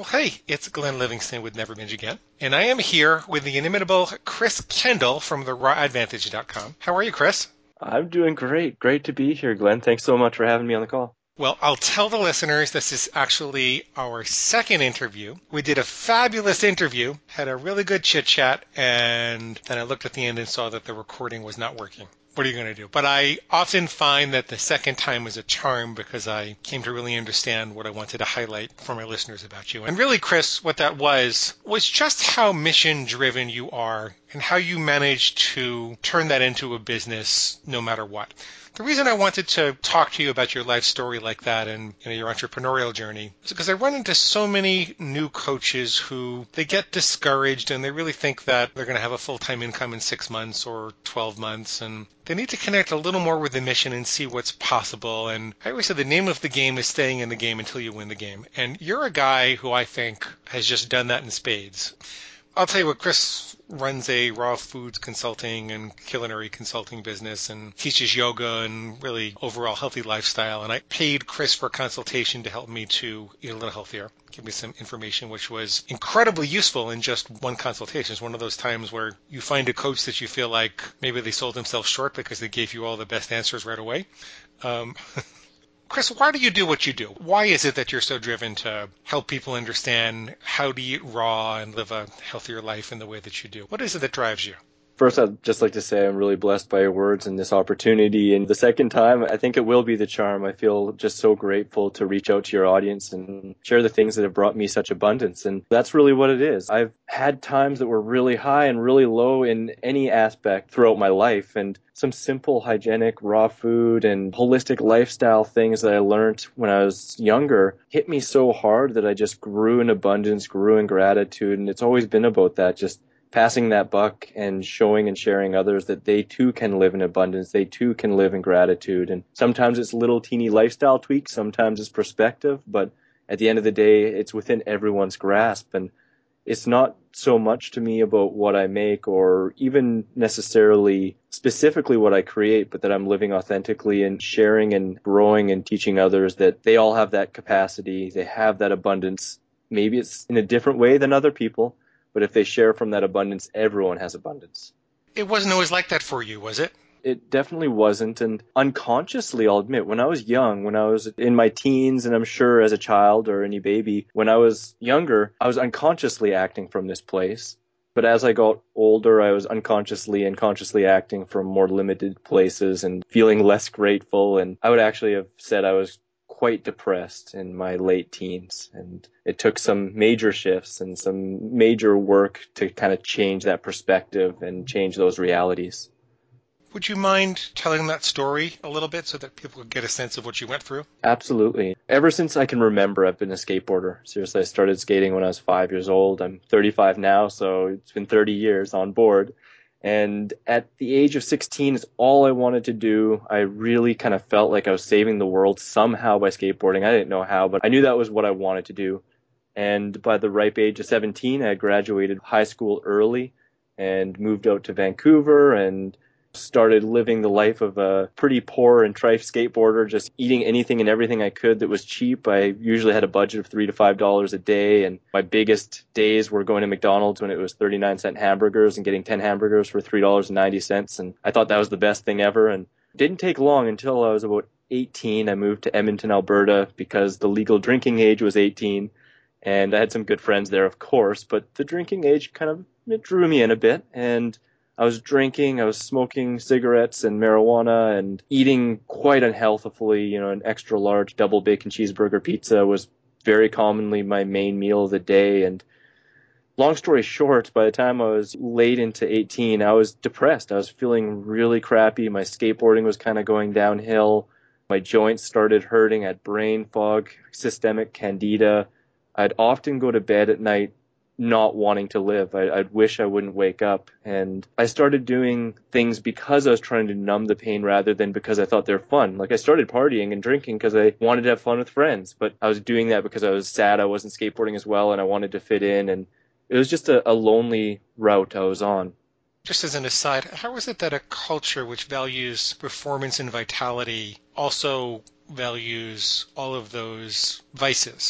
Well, hey, it's Glenn Livingston with Never Binge Again, and I am here with the inimitable Chris Kendall from therawadvantage.com. How are you, Chris? I'm doing great. Great to be here, Glenn. Thanks so much for having me on the call. Well, I'll tell the listeners this is actually our second interview. We did a fabulous interview, had a really good chit chat, and then I looked at the end and saw that the recording was not working. What are you going to do? But I often find that the second time is a charm because I came to really understand what I wanted to highlight for my listeners about you. And really, Chris, what that was just how mission driven you are and how you managed to turn that into a business no matter what. The reason I wanted to talk to you about your life story like that and your entrepreneurial journey is because I run into so many new coaches who they get discouraged and they really think that they're going to have a full-time income in 6 months or 12 months, and they need to connect a little more with the mission and see what's possible. And I always say the name of the game is staying in the game until you win the game. And you're a guy who I think has just done that in spades. I'll tell you what, Chris runs a raw foods consulting and culinary consulting business and teaches yoga and really overall healthy lifestyle. And I paid Chris for a consultation to help me to eat a little healthier, give me some information, which was incredibly useful in just one consultation. It's one of those times where you find a coach that you feel like maybe they sold themselves short because they gave you all the best answers right away. Um, Chris, why do you do what you do? Why is it that you're so driven to help people understand how to eat raw and live a healthier life in the way that you do? What is it that drives you? First, I'd just like to say I'm really blessed by your words and this opportunity. And the second time, I think it will be the charm. I feel just so grateful to reach out to your audience and share the things that have brought me such abundance. And that's really what it is. I've had times that were really high and really low in any aspect throughout my life. And some simple hygienic raw food and holistic lifestyle things that I learned when I was younger hit me so hard that I just grew in abundance, grew in gratitude. And it's always been about that, just passing that buck and showing and sharing others that they too can live in abundance. They too can live in gratitude. And sometimes it's little teeny lifestyle tweaks. Sometimes it's perspective. But at the end of the day, it's within everyone's grasp. And it's not so much to me about what I make or even necessarily specifically what I create, but that I'm living authentically and sharing and growing and teaching others that they all have that capacity. They have that abundance. Maybe it's in a different way than other people, but if they share from that abundance, everyone has abundance. It wasn't always like that for you, was it? It definitely wasn't. And unconsciously, I'll admit, when I was young, when I was in my teens, and I'm sure as a child or any baby, when I was younger, I was unconsciously acting from this place. But as I got older, I was unconsciously and consciously acting from more limited places and feeling less grateful. And I would actually have said I was quite depressed in my late teens. And it took some major shifts and some major work to kind of change that perspective and change those realities. Would you mind telling that story a little bit so that people could get a sense of what you went through? Absolutely. Ever since I can remember, I've been a skateboarder. Seriously, I started skating when I was 5 years old. I'm 35 now, so it's been 30 years on board. And at the age of 16 is all I wanted to do. I really kind of felt like I was saving the world somehow by skateboarding. I didn't know how, but I knew that was what I wanted to do. And by the ripe age of 17, I had graduated high school early and moved out to Vancouver and started living the life of a pretty poor and trite skateboarder, just eating anything and everything I could that was cheap. I usually had a budget of $3 to $5 a day, and my biggest days were going to McDonald's when it was 39-cent hamburgers and getting 10 hamburgers for $3.90, and I thought that was the best thing ever. And it didn't take long until I was about 18. I moved to Edmonton, Alberta, because the legal drinking age was 18, and I had some good friends there, of course, but the drinking age kind of it drew me in a bit, and I was drinking, I was smoking cigarettes and marijuana and eating quite unhealthily. An extra large double bacon cheeseburger pizza was very commonly my main meal of the day. And long story short, by the time I was late into 18, I was depressed. I was feeling really crappy. My skateboarding was kind of going downhill. My joints started hurting. I had brain fog, systemic candida. I'd often go to bed at night not wanting to live. I'd wish I wouldn't wake up. And I started doing things because I was trying to numb the pain rather than because I thought they're fun. Like I started partying and drinking because I wanted to have fun with friends, but I was doing that because I was sad I wasn't skateboarding as well and I wanted to fit in. And it was just a lonely route I was on. Just as an aside, how is it that a culture which values performance and vitality also values all of those vices?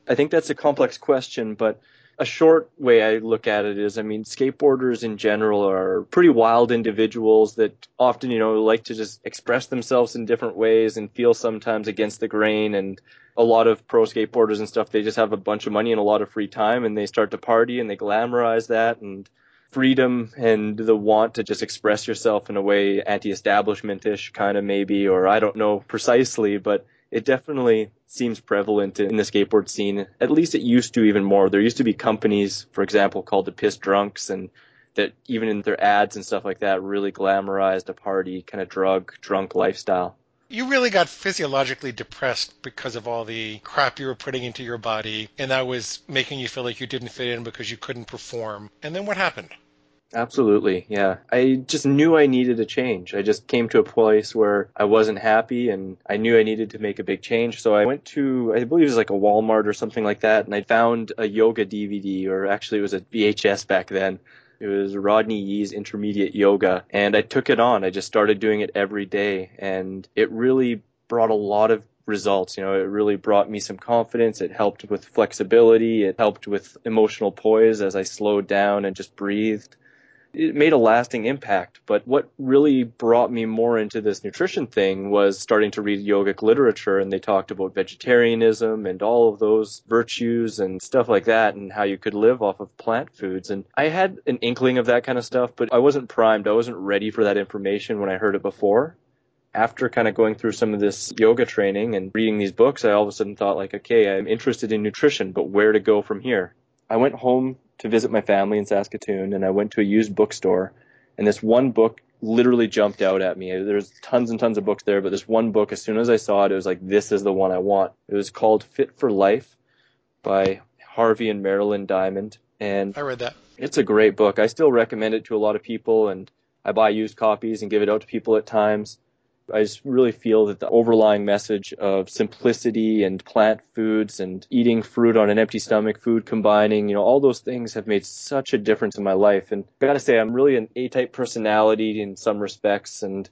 I think that's a complex question, but a short way I look at it is, I mean, skateboarders in general are pretty wild individuals that often, like to just express themselves in different ways and feel sometimes against the grain. And a lot of pro skateboarders and stuff, they just have a bunch of money and a lot of free time and they start to party and they glamorize that, and freedom and the want to just express yourself in a way anti-establishment-ish kind of maybe, or I don't know precisely, but it definitely seems prevalent in the skateboard scene. At least it used to even more. There used to be companies, for example, called the Piss Drunks, and that even in their ads and stuff like that really glamorized a party kind of drunk lifestyle. You really got physiologically depressed because of all the crap you were putting into your body, and that was making you feel like you didn't fit in because you couldn't perform. And then what happened? Absolutely, yeah. I just knew I needed a change. I just came to a place where I wasn't happy and I knew I needed to make a big change. So I went to, I believe it was like a Walmart or something like that, and I found a yoga DVD, or actually it was a VHS back then. It was Rodney Yee's Intermediate Yoga, and I took it on. I just started doing it every day, and it really brought a lot of results. It really brought me some confidence. It helped with flexibility. It helped with emotional poise as I slowed down and just breathed. It made a lasting impact. But what really brought me more into this nutrition thing was starting to read yogic literature, and they talked about vegetarianism and all of those virtues and stuff like that, and how you could live off of plant foods. And I had an inkling of that kind of stuff, but I wasn't primed. I wasn't ready for that information when I heard it before. After kind of going through some of this yoga training and reading these books, I all of a sudden thought like, okay, I'm interested in nutrition, but where to go from here? I went home to visit my family in Saskatoon, and I went to a used bookstore, and this one book literally jumped out at me. There's tons and tons of books there, but this one book, as soon as I saw it, it was like, this is the one I want. It was called Fit for Life by Harvey and Marilyn Diamond, and I read that. it's a great book. I still recommend it to a lot of people, and I buy used copies and give it out to people at times. I just really feel that the overlying message of simplicity and plant foods and eating fruit on an empty stomach, food combining, all those things have made such a difference in my life. And I gotta say, I'm really an A-type personality in some respects, and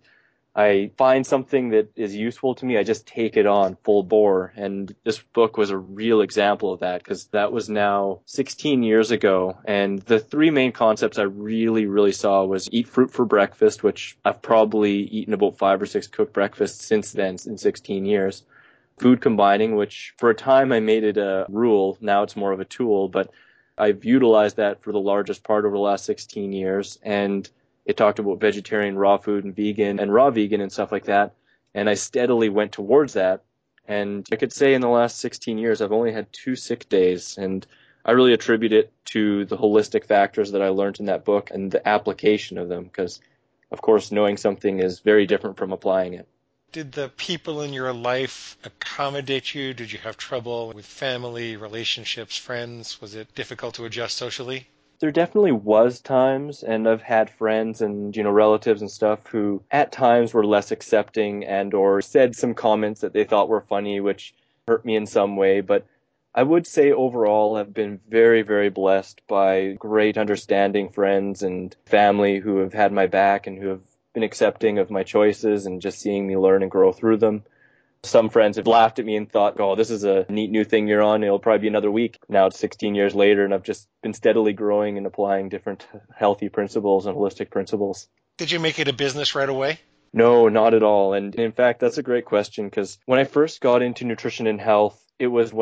I find something that is useful to me, I just take it on full bore. And this book was a real example of that, because that was now 16 years ago. And the three main concepts I really, really saw was eat fruit for breakfast, which I've probably eaten about 5 or 6 cooked breakfasts since then in 16 years. Food combining, which for a time I made it a rule. Now it's more of a tool, but I've utilized that for the largest part over the last 16 years. And it talked about vegetarian, raw food, and vegan, and raw vegan and stuff like that. And I steadily went towards that. And I could say in the last 16 years, I've only had 2 sick days. And I really attribute it to the holistic factors that I learned in that book and the application of them. Because, of course, knowing something is very different from applying it. Did the people in your life accommodate you? Did you have trouble with family, relationships, friends? Was it difficult to adjust socially? There definitely was times, and I've had friends and relatives and stuff who at times were less accepting and or said some comments that they thought were funny, which hurt me in some way. But I would say overall I've been very, very blessed by great understanding friends and family who have had my back and who have been accepting of my choices and just seeing me learn and grow through them. Some friends have laughed at me and thought, oh, this is a neat new thing you're on. It'll probably be another week. Now it's 16 years later, and I've just been steadily growing and applying different healthy principles and holistic principles. Did you make it a business right away? No, not at all. And in fact, that's a great question, because when I first got into nutrition and health, it was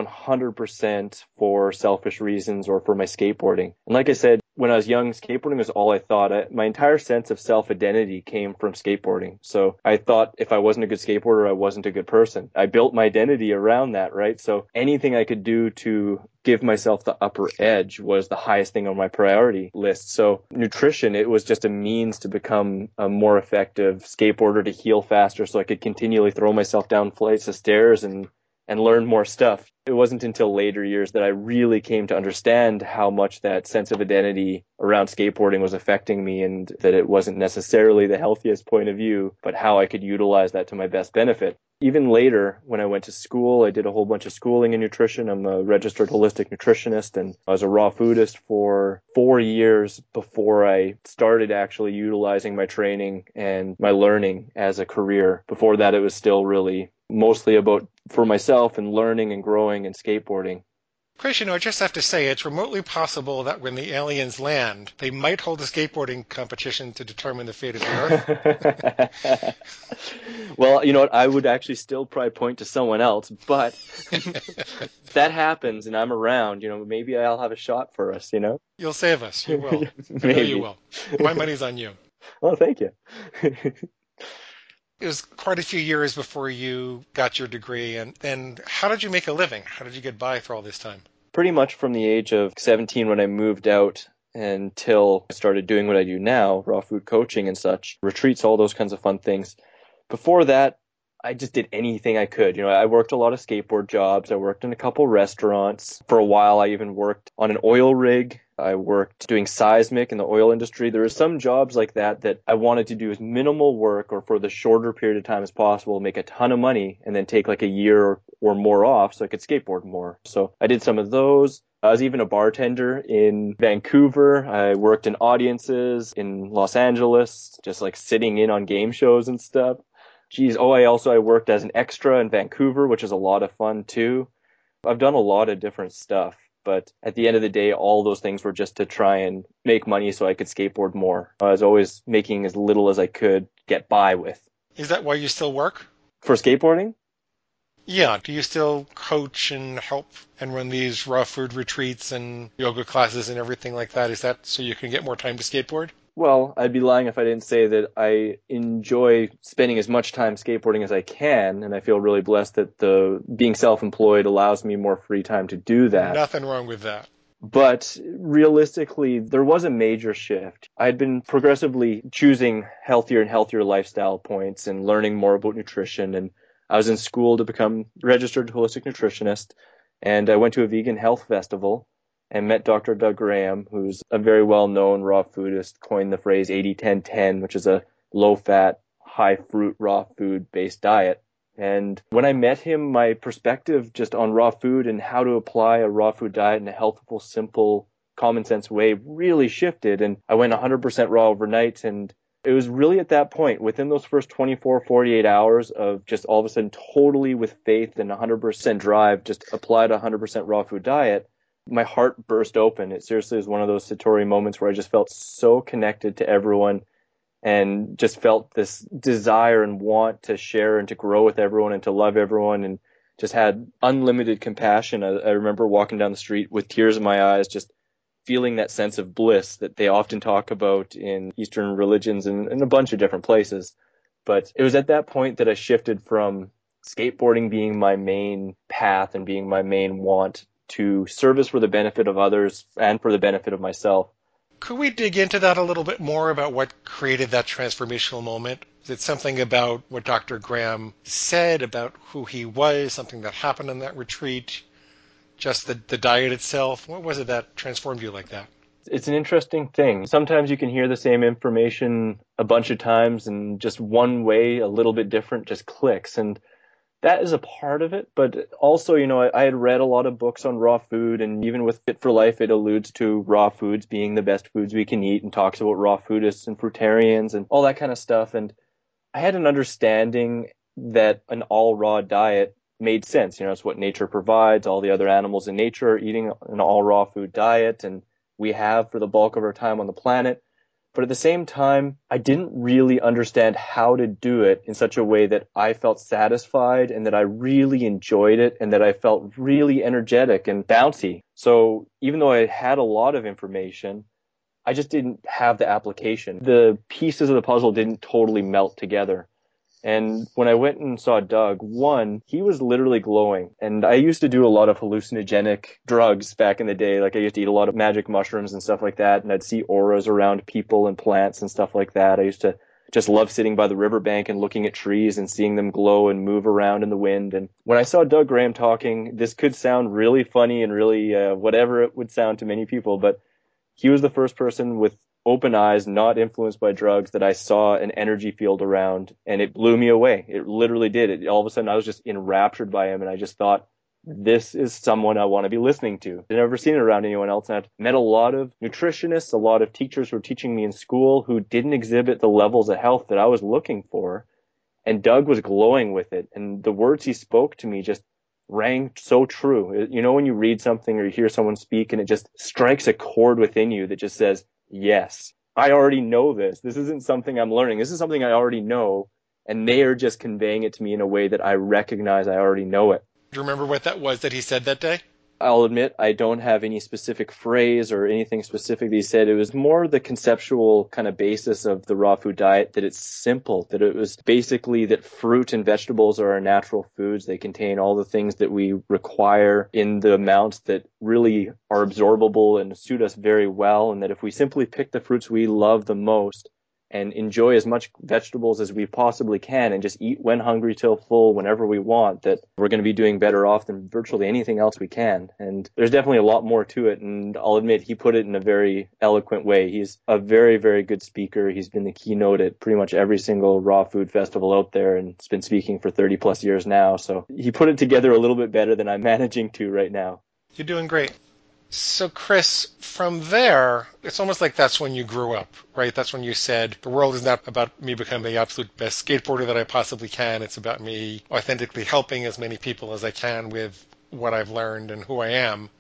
100% for selfish reasons or for my skateboarding. And like I said, when I was young, skateboarding was all I thought. My entire sense of self-identity came from skateboarding. So I thought if I wasn't a good skateboarder, I wasn't a good person. I built my identity around that, right? So anything I could do to give myself the upper edge was the highest thing on my priority list. So nutrition, it was just a means to become a more effective skateboarder, to heal faster so I could continually throw myself down flights of stairs and learn more stuff. It wasn't until later years that I really came to understand how much that sense of identity around skateboarding was affecting me, and that it wasn't necessarily the healthiest point of view, but how I could utilize that to my best benefit. Even later, when I went to school, I did a whole bunch of schooling in nutrition. I'm a registered holistic nutritionist, and I was a raw foodist for 4 years before I started actually utilizing my training and my learning as a career. Before that, it was still really mostly about for myself and learning and growing and skateboarding. Chris, I just have to say, it's remotely possible that when the aliens land, they might hold a skateboarding competition to determine the fate of the Earth. Well, you know what? I would actually still probably point to someone else, but if that happens and I'm around, maybe I'll have a shot for us, You'll save us. You will. I know you Maybe. will. My money's on you. Oh, thank you. It was quite a few years before you got your degree. And then how did you make a living? How did you get by for all this time? Pretty much from the age of 17 when I moved out until I started doing what I do now, raw food coaching and such, retreats, all those kinds of fun things. Before that, I just did anything I could. I worked a lot of skateboard jobs. I worked in a couple restaurants. For a while, I even worked on an oil rig. I worked doing seismic in the oil industry. There were some jobs like that I wanted to do as minimal work or for the shorter period of time as possible, make a ton of money, and then take like a year or more off so I could skateboard more. So I did some of those. I was even a bartender in Vancouver. I worked in audiences in Los Angeles, just like sitting in on game shows and stuff. I worked as an extra in Vancouver, which is a lot of fun too. I've done a lot of different stuff, but at the end of the day, all those things were just to try and make money so I could skateboard more. I was always making as little as I could get by with. Is that why you still work? For skateboarding? Yeah. Do you still coach and help and run these raw food retreats and yoga classes and everything like that? Is that so you can get more time to skateboard? Well, I'd be lying if I didn't say that I enjoy spending as much time skateboarding as I can, and I feel really blessed that being self-employed allows me more free time to do that. Nothing wrong with that. But realistically, there was a major shift. I'd been progressively choosing healthier and healthier lifestyle points and learning more about nutrition, and I was in school to become registered holistic nutritionist, and I went to a vegan health festival and met Dr. Doug Graham, who's a very well-known raw foodist, coined the phrase 80-10-10, which is a low-fat, high-fruit, raw food-based diet. And when I met him, my perspective just on raw food and how to apply a raw food diet in a healthful, simple, common-sense way really shifted. And I went 100% raw overnight. And it was really at that point, within those first 24, 48 hours of just all of a sudden totally with faith and 100% drive, just applied a 100% raw food diet, my heart burst open. It seriously was one of those Satori moments where I just felt so connected to everyone and just felt this desire and want to share and to grow with everyone and to love everyone, and just had unlimited compassion. I remember walking down the street with tears in my eyes, just feeling that sense of bliss that they often talk about in Eastern religions and in a bunch of different places. But it was at that point that I shifted from skateboarding being my main path and being my main want to service for the benefit of others and for the benefit of myself. Could we dig into that a little bit more about what created that transformational moment? Is it something about what Dr. Graham said about who he was, something that happened on that retreat, just the diet itself? What was it that transformed you like that? It's an interesting thing. Sometimes you can hear the same information a bunch of times and just one way, a little bit different, just clicks. And that is a part of it, but also, I had read a lot of books on raw food, and even with Fit for Life, it alludes to raw foods being the best foods we can eat and talks about raw foodists and fruitarians and all that kind of stuff. And I had an understanding that an all raw diet made sense. It's what nature provides. All the other animals in nature are eating an all raw food diet, and we have for the bulk of our time on the planet. But at the same time, I didn't really understand how to do it in such a way that I felt satisfied and that I really enjoyed it and that I felt really energetic and bouncy. So even though I had a lot of information, I just didn't have the application. The pieces of the puzzle didn't totally melt together. And when I went and saw Doug, one, he was literally glowing. And I used to do a lot of hallucinogenic drugs back in the day. Like I used to eat a lot of magic mushrooms and stuff like that. And I'd see auras around people and plants and stuff like that. I used to just love sitting by the riverbank and looking at trees and seeing them glow and move around in the wind. And when I saw Doug Graham talking, this could sound really funny and really whatever it would sound to many people, but he was the first person with open eyes, not influenced by drugs, that I saw an energy field around, and it blew me away. It literally did. All of a sudden, I was just enraptured by him, and I just thought, this is someone I want to be listening to. I've never seen it around anyone else, and I've met a lot of nutritionists, a lot of teachers who were teaching me in school who didn't exhibit the levels of health that I was looking for, and Doug was glowing with it, and the words he spoke to me just rang so true. You know, when you read something or you hear someone speak and it just strikes a chord within you that just says, yes, I already know this. This isn't something I'm learning. This is something I already know. And they are just conveying it to me in a way that I recognize I already know it. Do you remember what that was that he said that day? I'll admit I don't have any specific phrase or anything specific that he said. It was more the conceptual kind of basis of the raw food diet, that it's simple, that it was basically that fruit and vegetables are our natural foods. They contain all the things that we require in the amounts that really are absorbable and suit us very well. And that if we simply pick the fruits we love the most and enjoy as much vegetables as we possibly can and just eat when hungry till full whenever we want, that we're going to be doing better off than virtually anything else we can. And there's definitely a lot more to it. And I'll admit he put it in a very eloquent way. He's a very, very good speaker. He's been the keynote at pretty much every single raw food festival out there and has been speaking for 30 plus years now. So he put it together a little bit better than I'm managing to right now. You're doing great. So, Chris, from there, it's almost like that's when you grew up, right? That's when you said, the world is not about me becoming the absolute best skateboarder that I possibly can. It's about me authentically helping as many people as I can with what I've learned and who I am.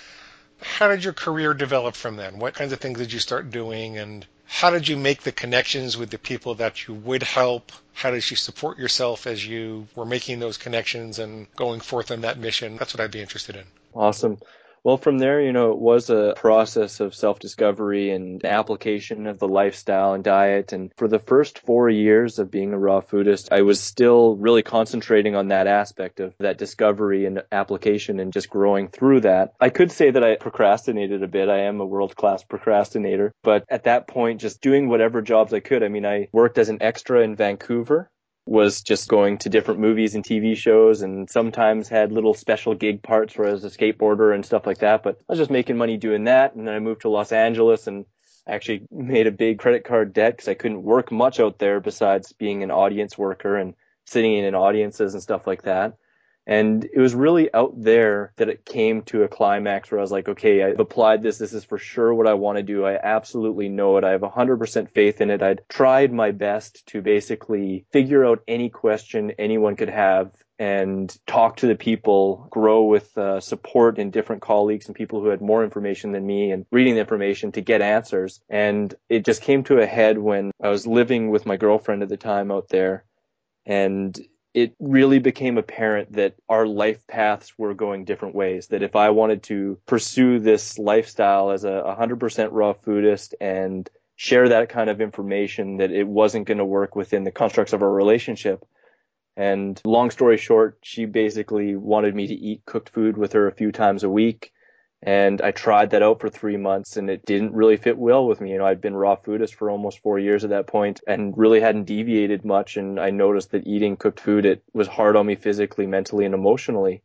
How did your career develop from then? What kinds of things did you start doing? And how did you make the connections with the people that you would help? How did you support yourself as you were making those connections and going forth on that mission? That's what I'd be interested in. Awesome. Well, from there, it was a process of self-discovery and application of the lifestyle and diet. And for the first 4 years of being a raw foodist, I was still really concentrating on that aspect of that discovery and application and just growing through that. I could say that I procrastinated a bit. I am a world-class procrastinator. But at that point, just doing whatever jobs I could. I mean, I worked as an extra in Vancouver, was just going to different movies and TV shows, and sometimes had little special gig parts where I was a skateboarder and stuff like that. But I was just making money doing that. And then I moved to Los Angeles and actually made a big credit card debt because I couldn't work much out there besides being an audience worker and sitting in audiences and stuff like that. And it was really out there that it came to a climax where I was like, okay, I've applied this. This is for sure what I want to do. I absolutely know it. I have 100% faith in it. I'd tried my best to basically figure out any question anyone could have and talk to the people, grow with support in different colleagues and people who had more information than me and reading the information to get answers. And it just came to a head when I was living with my girlfriend at the time out there. And it really became apparent that our life paths were going different ways. That if I wanted to pursue this lifestyle as a 100% raw foodist and share that kind of information, that it wasn't going to work within the constructs of our relationship. And long story short, she basically wanted me to eat cooked food with her a few times a week. And I tried that out for 3 months and it didn't really fit well with me. I'd been raw foodist for almost 4 years at that point and really hadn't deviated much. And I noticed that eating cooked food, it was hard on me physically, mentally, and emotionally.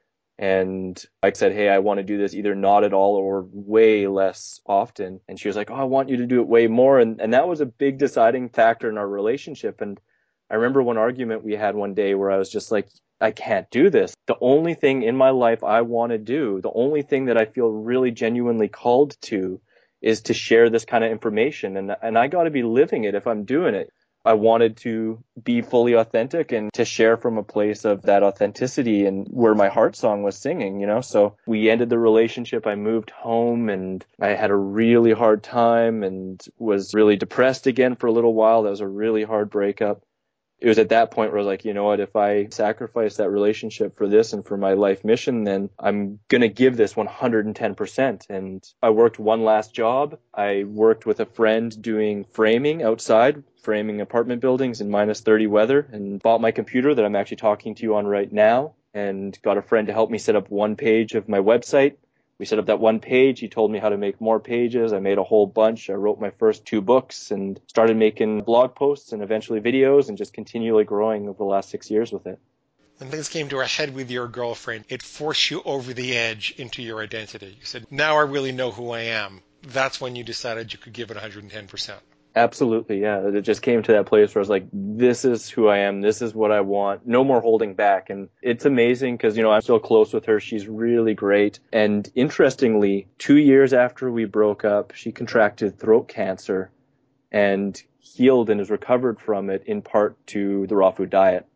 And I said, hey, I want to do this either not at all or way less often. And she was like, oh, I want you to do it way more. And that was a big deciding factor in our relationship. And I remember one argument we had one day where I was just like, I can't do this. The only thing in my life I want to do, the only thing that I feel really genuinely called to is to share this kind of information. And I got to be living it if I'm doing it. I wanted to be fully authentic and to share from a place of that authenticity and where my heart song was singing, So we ended the relationship. I moved home and I had a really hard time and was really depressed again for a little while. That was a really hard breakup. It was at that point where I was like, you know what, if I sacrifice that relationship for this and for my life mission, then I'm going to give this 110%. And I worked one last job. I worked with a friend doing framing outside, framing apartment buildings in minus 30 weather, and bought my computer that I'm actually talking to you on right now, and got a friend to help me set up one page of my website. We set up that one page. He told me how to make more pages. I made a whole bunch. I wrote my first 2 books and started making blog posts and eventually videos and just continually growing over the last 6 years with it. When things came to a head with your girlfriend, it forced you over the edge into your identity. You said, now I really know who I am. That's when you decided you could give it 110%. Absolutely, yeah. It just came to that place where I was like, this is who I am. This is what I want. No more holding back. And it's amazing because, I'm still close with her. She's really great. And interestingly, 2 years after we broke up, she contracted throat cancer and healed and has recovered from it in part to the raw food diet.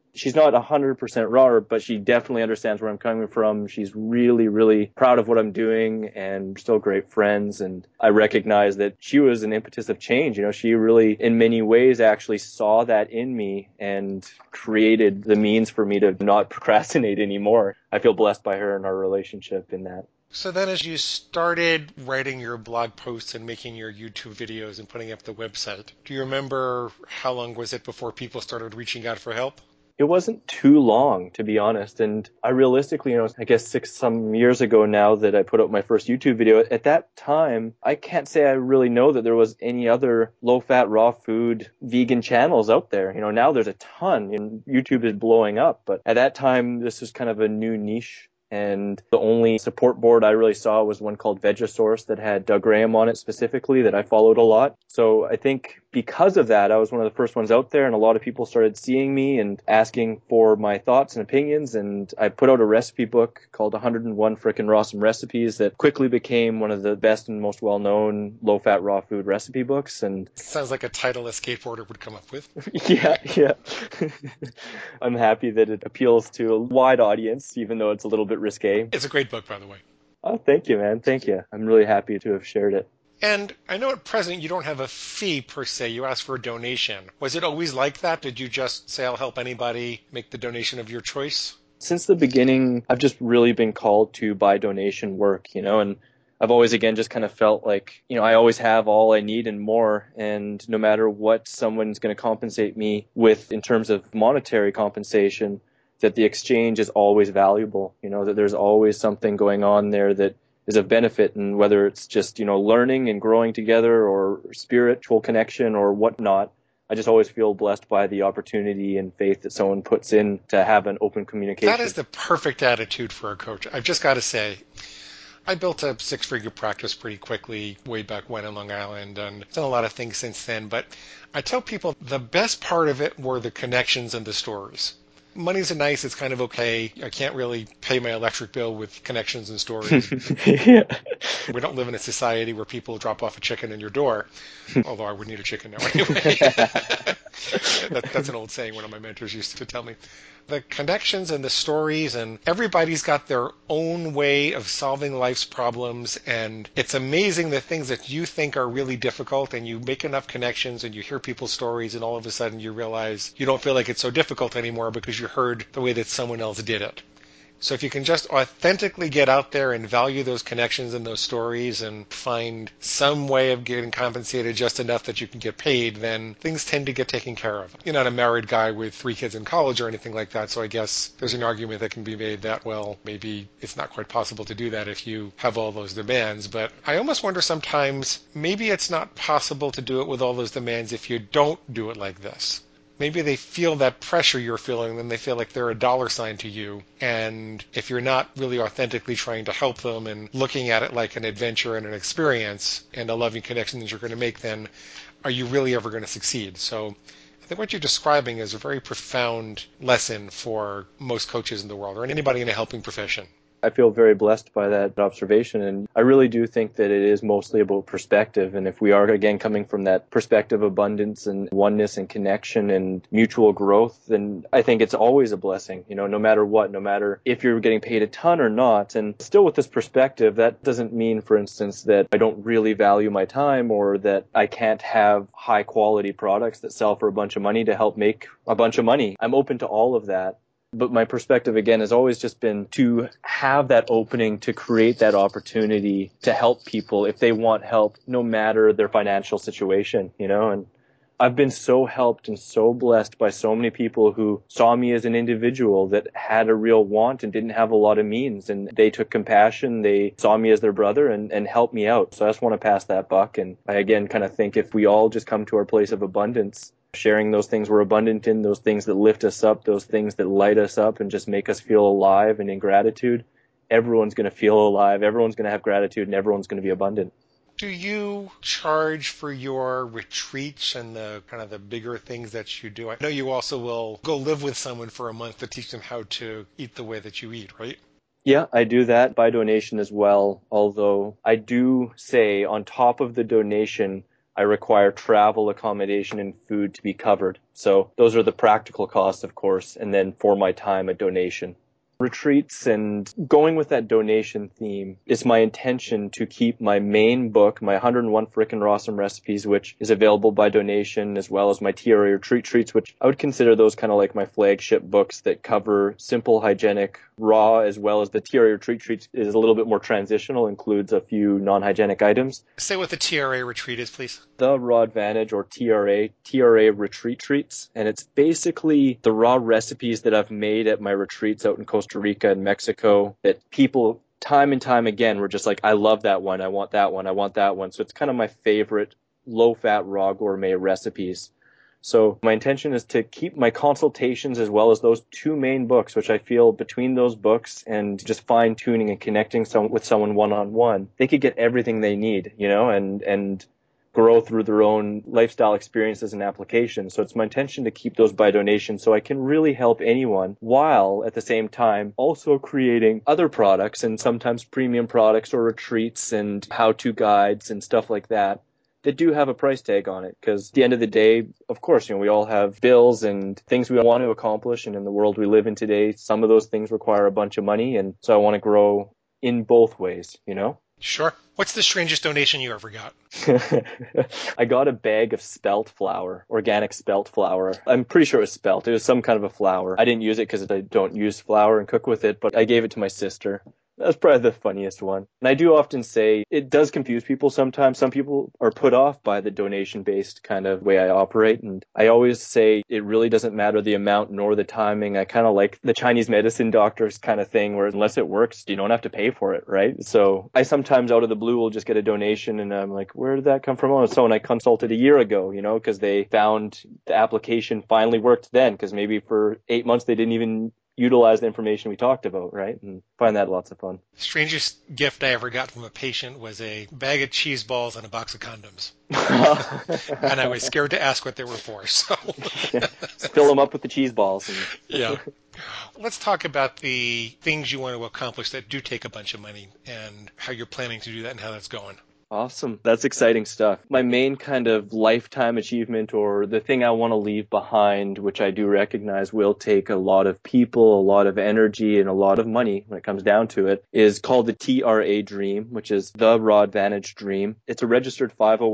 She's not 100% raw, but she definitely understands where I'm coming from. She's really, really proud of what I'm doing, and we're still great friends. And I recognize that she was an impetus of change. You know, she really, in many ways, actually saw that in me and created the means for me to not procrastinate anymore. I feel blessed by her and our relationship in that. So then as you started writing your blog posts and making your YouTube videos and putting up the website, do you remember how long was it before people started reaching out for help? It wasn't too long, to be honest. And I realistically, I guess some years ago now that I put up my first YouTube video, at that time, I can't say I really know that there was any other low-fat, raw food, vegan channels out there. Now there's a ton and YouTube is blowing up. But at that time, this was kind of a new niche. And the only support board I really saw was one called Vegasource that had Doug Graham on it specifically that I followed a lot. So I think because of that, I was one of the first ones out there, and a lot of people started seeing me and asking for my thoughts and opinions. And I put out a recipe book called 101 Frickin' Rawsome Recipes that quickly became one of the best and most well-known low-fat raw food recipe books. And Sounds like a title a skateboarder would come up with. yeah. I'm happy that it appeals to a wide audience, even though it's a little bit risque. It's a great book, by the way. Oh, thank you, man. Thank you. I'm really happy to have shared it. And I know at present you don't have a fee per se. You ask for a donation. Was it always like that? Did you just say, I'll help anybody make the donation of your choice? Since the beginning, I've just really been called to by donation work, and I've always, again, just kind of felt like, I always have all I need and more. And no matter what someone's going to compensate me with in terms of monetary compensation, that the exchange is always valuable, that there's always something going on there that is of benefit. And whether it's just, learning and growing together or spiritual connection or whatnot, I just always feel blessed by the opportunity and faith that someone puts in to have an open communication. That is the perfect attitude for a coach. I've just got to say, I built a six-figure practice pretty quickly way back when in Long Island, and done a lot of things since then. But I tell people the best part of it were the connections and the stories. Money's nice, it's kind of okay. I can't really pay my electric bill with connections and stories. Yeah. We don't live in a society where people drop off a chicken in your door, although I would need a chicken now anyway. That's an old saying one of my mentors used to tell me. The connections and the stories, and everybody's got their own way of solving life's problems, and it's amazing the things that you think are really difficult, and you make enough connections and you hear people's stories, and all of a sudden you realize you don't feel like it's so difficult anymore because you heard the way that someone else did it. So if you can just authentically get out there and value those connections and those stories and find some way of getting compensated just enough that you can get paid, then things tend to get taken care of. You're not a married guy with 3 kids in college or anything like that, so I guess there's an argument that can be made that, well, maybe it's not quite possible to do that if you have all those demands. But I almost wonder sometimes, maybe it's not possible to do it with all those demands if you don't do it like this. Maybe they feel that pressure you're feeling, then they feel like they're a dollar sign to you. And if you're not really authentically trying to help them and looking at it like an adventure and an experience and a loving connection that you're going to make, then are you really ever going to succeed? So I think what you're describing is a very profound lesson for most coaches in the world or anybody in a helping profession. I feel very blessed by that observation, and I really do think that it is mostly about perspective. And if we are, again, coming from that perspective of abundance and oneness and connection and mutual growth, then I think it's always a blessing, no matter what, no matter if you're getting paid a ton or not. And still with this perspective, that doesn't mean, for instance, that I don't really value my time or that I can't have high quality products that sell for a bunch of money to help make a bunch of money. I'm open to all of that. But my perspective, again, has always just been to have that opening to create that opportunity to help people if they want help, no matter their financial situation, and I've been so helped and so blessed by so many people who saw me as an individual that had a real want and didn't have a lot of means. And they took compassion. They saw me as their brother and helped me out. So I just want to pass that buck. And I, again, kind of think if we all just come to our place of abundance, sharing those things we're abundant in, those things that lift us up, those things that light us up and just make us feel alive and in gratitude, everyone's going to feel alive, everyone's going to have gratitude, and everyone's going to be abundant. Do you charge for your retreats and the kind of the bigger things that you do? I know you also will go live with someone for a month to teach them how to eat the way that you eat, right? Yeah, I do that by donation as well, although I do say on top of the donation, I require travel, accommodation, and food to be covered. So those are the practical costs, of course, and then for my time, a donation. Retreats and going with that donation theme is my intention to keep my main book, my 101 Frickin' Rawesome Recipes, which is available by donation, as well as my TRA Retreat Treats, which I would consider those kind of like my flagship books that cover simple, hygienic, raw, as well as the TRA Retreat Treats is a little bit more transitional, includes a few non-hygienic items. Say what the TRA retreat is, please. The Raw Advantage, or TRA Retreat Treats. And it's basically the raw recipes that I've made at my retreats out in Costa Rica and Mexico that people time and time again were just like, I love that one. I want that one. I want that one. So it's kind of my favorite low-fat raw gourmet recipes. So my intention is to keep my consultations as well as those two main books, which I feel between those books and just fine-tuning and connecting with someone one-on-one, they could get everything they need, and grow through their own lifestyle experiences and applications. So it's my intention to keep those by donation so I can really help anyone while at the same time also creating other products and sometimes premium products or retreats and how-to guides and stuff like that do have a price tag on it. Because at the end of the day, of course, we all have bills and things we want to accomplish. And in the world we live in today, some of those things require a bunch of money. And so I want to grow in both ways, Sure. What's the strangest donation you ever got? I got a bag of spelt flour, organic spelt flour. I'm pretty sure it was spelt. It was some kind of a flour. I didn't use it because I don't use flour and cook with it, but I gave it to my sister. That's probably the funniest one. And I do often say it does confuse people sometimes. Some people are put off by the donation-based kind of way I operate. And I always say it really doesn't matter the amount nor the timing. I kind of like the Chinese medicine doctors kind of thing where unless it works, you don't have to pay for it, right? So I sometimes out of the blue will just get a donation and I'm like, where did that come from? Oh, someone I consulted a year ago, because they found the application finally worked then because maybe for 8 months they didn't even utilize the information we talked about, right? And find that lots of fun. Strangest gift I ever got from a patient was a bag of cheese balls and a box of condoms. And I was scared to ask what they were for. So fill them up with the cheese balls. Yeah. Let's talk about the things you want to accomplish that do take a bunch of money and how you're planning to do that and how that's going. Awesome. That's exciting stuff. My main kind of lifetime achievement or the thing I want to leave behind, which I do recognize will take a lot of people, a lot of energy, and a lot of money when it comes down to it, is called the TRA Dream, which is the Raw Advantage Dream. It's a registered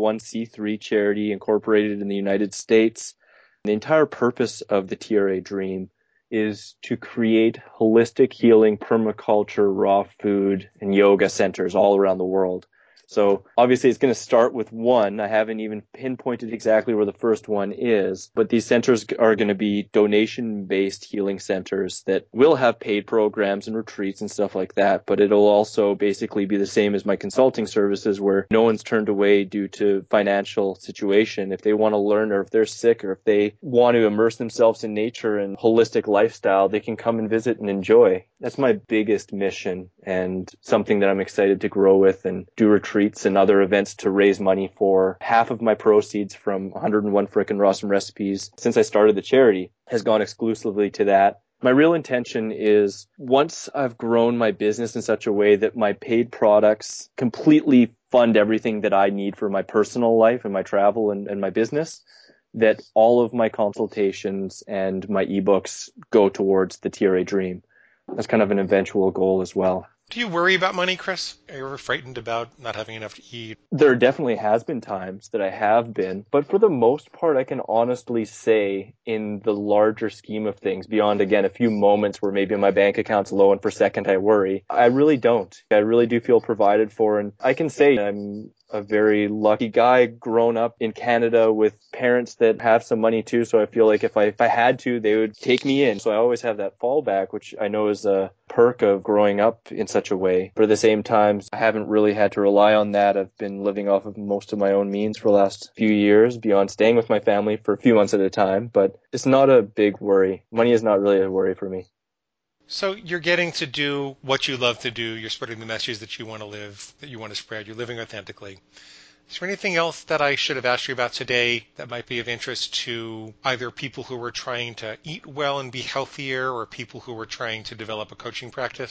501c3 charity incorporated in the United States. The entire purpose of the TRA Dream is to create holistic healing, permaculture, raw food, and yoga centers all around the world. So obviously it's going to start with one. I haven't even pinpointed exactly where the first one is, but these centers are going to be donation-based healing centers that will have paid programs and retreats and stuff like that, but it'll also basically be the same as my consulting services where no one's turned away due to financial situation. If they want to learn or if they're sick or if they want to immerse themselves in nature and holistic lifestyle, they can come and visit and enjoy. That's my biggest mission and something that I'm excited to grow with and do retreats and other events to raise money for. Half of my proceeds from 101 Frickin' Rawesome Recipes since I started the charity has gone exclusively to that. My real intention is once I've grown my business in such a way that my paid products completely fund everything that I need for my personal life and my travel and my business, that all of my consultations and my ebooks go towards the TRA Dream. That's kind of an eventual goal as well. Do you worry about money, Chris? Are you ever frightened about not having enough to eat? There definitely has been times that I have been, but for the most part, I can honestly say in the larger scheme of things, beyond, again, a few moments where maybe my bank account's low and for a second I worry, I really don't. I really do feel provided for, and I can say I'm a very lucky guy grown up in Canada with parents that have some money too. So I feel like if I had to, they would take me in. So I always have that fallback, which I know is a perk of growing up in such a way. But at the same time, I haven't really had to rely on that. I've been living off of most of my own means for the last few years, beyond staying with my family for a few months at a time. But it's not a big worry. Money is not really a worry for me. So you're getting to do what you love to do. You're spreading the messages that you want to live, that you want to spread. You're living authentically. Is there anything else that I should have asked you about today that might be of interest to either people who are trying to eat well and be healthier or people who are trying to develop a coaching practice?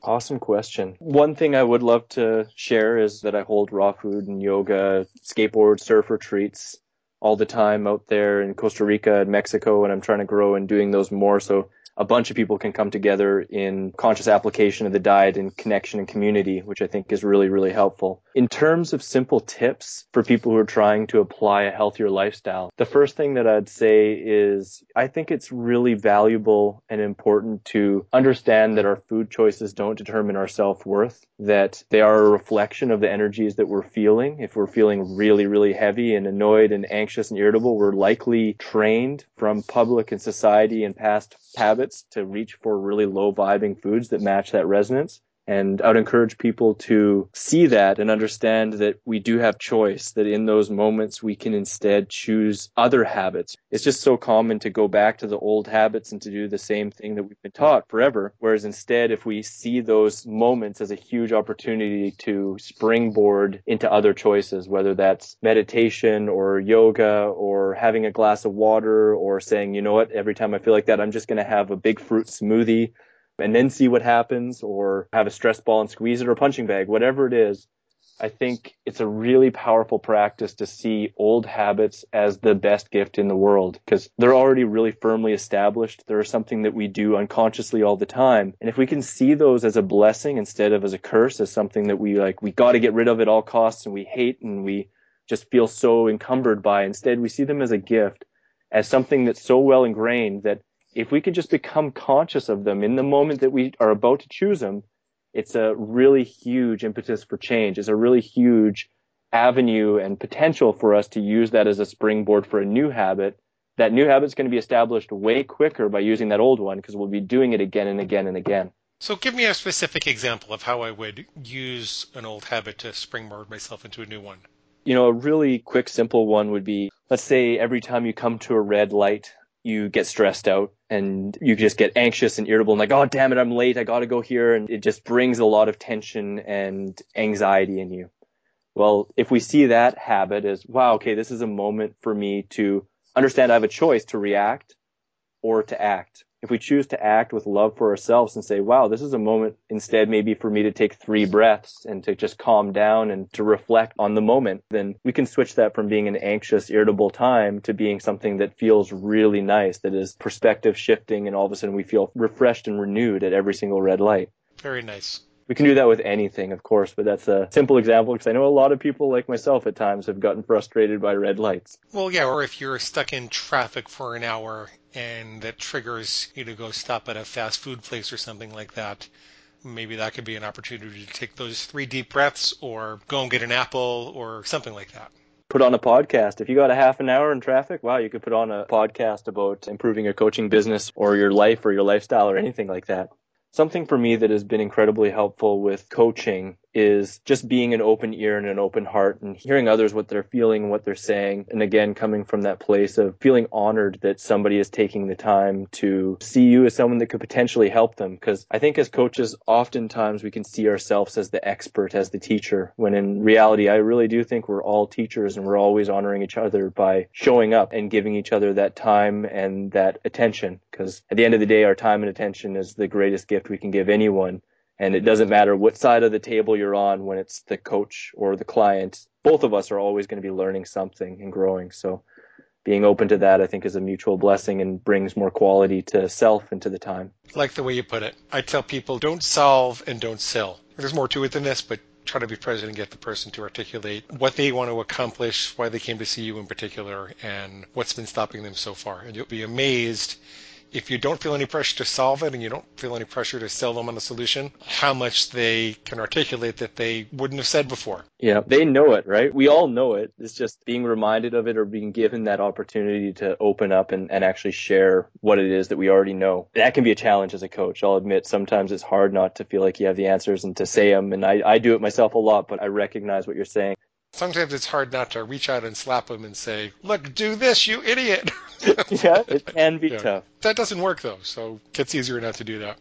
Awesome question. One thing I would love to share is that I hold raw food and yoga, skateboard, surf retreats all the time out there in Costa Rica and Mexico, and I'm trying to grow and doing those more so a bunch of people can come together in conscious application of the diet and connection and community, which I think is really, really helpful. In terms of simple tips for people who are trying to apply a healthier lifestyle, the first thing that I'd say is I think it's really valuable and important to understand that our food choices don't determine our self-worth, that they are a reflection of the energies that we're feeling. If we're feeling really, really heavy and annoyed and anxious and irritable, we're likely trained from public and society and past habits to reach for really low vibing foods that match that resonance. And I would encourage people to see that and understand that we do have choice, that in those moments we can instead choose other habits. It's just so common to go back to the old habits and to do the same thing that we've been taught forever. Whereas instead, if we see those moments as a huge opportunity to springboard into other choices, whether that's meditation or yoga or having a glass of water or saying, you know what, every time I feel like that, I'm just going to have a big fruit smoothie and then see what happens, or have a stress ball and squeeze it, or a punching bag, whatever it is. I think it's a really powerful practice to see old habits as the best gift in the world because they're already really firmly established. They're something that we do unconsciously all the time. And if we can see those as a blessing instead of as a curse, as something that we got to get rid of at all costs and we hate and we just feel so encumbered by, instead we see them as a gift, as something that's so well ingrained that if we can just become conscious of them in the moment that we are about to choose them, it's a really huge impetus for change. It's a really huge avenue and potential for us to use that as a springboard for a new habit. That new habit is going to be established way quicker by using that old one because we'll be doing it again and again and again. So give me a specific example of how I would use an old habit to springboard myself into a new one. A really quick, simple one would be, let's say every time you come to a red light, you get stressed out and you just get anxious and irritable and like, oh, damn it, I'm late. I got to go here. And it just brings a lot of tension and anxiety in you. Well, if we see that habit as, wow, okay, this is a moment for me to understand I have a choice to react or to act. If we choose to act with love for ourselves and say, wow, this is a moment instead maybe for me to take 3 breaths and to just calm down and to reflect on the moment, then we can switch that from being an anxious, irritable time to being something that feels really nice, that is perspective shifting, and all of a sudden we feel refreshed and renewed at every single red light. Very nice. We can do that with anything, of course, but that's a simple example because I know a lot of people like myself at times have gotten frustrated by red lights. Well, yeah, or if you're stuck in traffic for an hour and that triggers you to go stop at a fast food place or something like that, maybe that could be an opportunity to take those 3 deep breaths or go and get an apple or something like that. Put on a podcast. If you got a half an hour in traffic, wow, you could put on a podcast about improving your coaching business or your life or your lifestyle or anything like that. Something for me that has been incredibly helpful with coaching is just being an open ear and an open heart and hearing others what they're feeling and what they're saying. And again, coming from that place of feeling honored that somebody is taking the time to see you as someone that could potentially help them. Because I think as coaches, oftentimes we can see ourselves as the expert, as the teacher, when in reality, I really do think we're all teachers and we're always honoring each other by showing up and giving each other that time and that attention. Because at the end of the day, our time and attention is the greatest gift we can give anyone. And it doesn't matter what side of the table you're on when it's the coach or the client. Both of us are always going to be learning something and growing. So being open to that, I think, is a mutual blessing and brings more quality to self and to the time. I like the way you put it. I tell people don't solve and don't sell. There's more to it than this, but try to be present and get the person to articulate what they want to accomplish, why they came to see you in particular, and what's been stopping them so far. And you'll be amazed if you don't feel any pressure to solve it and you don't feel any pressure to sell them on a solution, how much they can articulate that they wouldn't have said before. Yeah, they know it, right? We all know it. It's just being reminded of it or being given that opportunity to open up and actually share what it is that we already know. That can be a challenge as a coach. I'll admit sometimes it's hard not to feel like you have the answers and to say them. And I do it myself a lot, but I recognize what you're saying. Sometimes it's hard not to reach out and slap them and say, look, do this, you idiot. Yeah, it can be tough. That doesn't work, though, so it gets easier not to do that.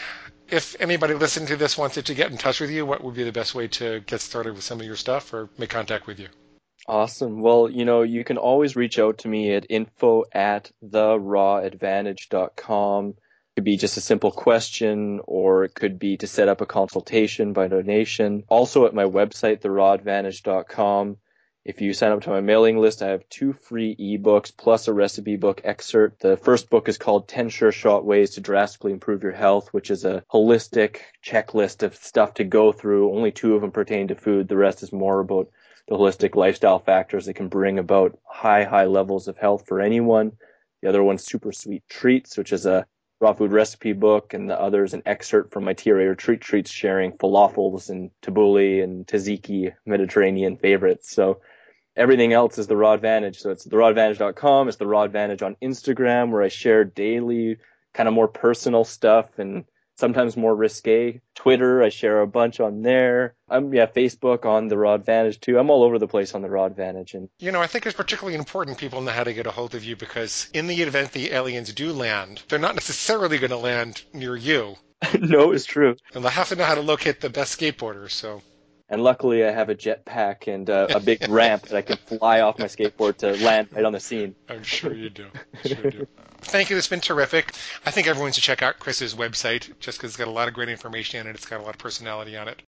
If anybody listening to this wanted to get in touch with you, what would be the best way to get started with some of your stuff or make contact with you? Awesome. Well, you can always reach out to me at info@therawadvantage.com. Could be just a simple question, or it could be to set up a consultation by donation. Also at my website, therodvantage.com, if you sign up to my mailing list, I have 2 free ebooks plus a recipe book excerpt. The first book is called 10 Sure Shot Ways to Drastically Improve Your Health, which is a holistic checklist of stuff to go through. Only 2 of them pertain to food. The rest is more about the holistic lifestyle factors that can bring about high levels of health for anyone. The other one's Super Sweet Treats, which is a raw food recipe book, and the other is an excerpt from my TRA retreat treats sharing falafels and tabbouleh and tzatziki Mediterranean favorites. So everything else is The Raw Advantage. So it's therawadvantage.com. It's The Raw Advantage on Instagram, where I share daily kind of more personal stuff and sometimes more risque. Twitter, I share a bunch on there. Facebook on The Raw Advantage too. I'm all over the place on The Raw Advantage. And I think it's particularly important people know how to get a hold of you, because in the event the aliens do land, they're not necessarily going to land near you. No, it's true. And they'll have to know how to locate the best skateboarders, so. And luckily, I have a jetpack and a big ramp that I can fly off my skateboard to land right on the scene. I'm sure you do. Thank you. It's been terrific. I think everyone should check out Chris's website just because it's got a lot of great information in it. It's got a lot of personality on it.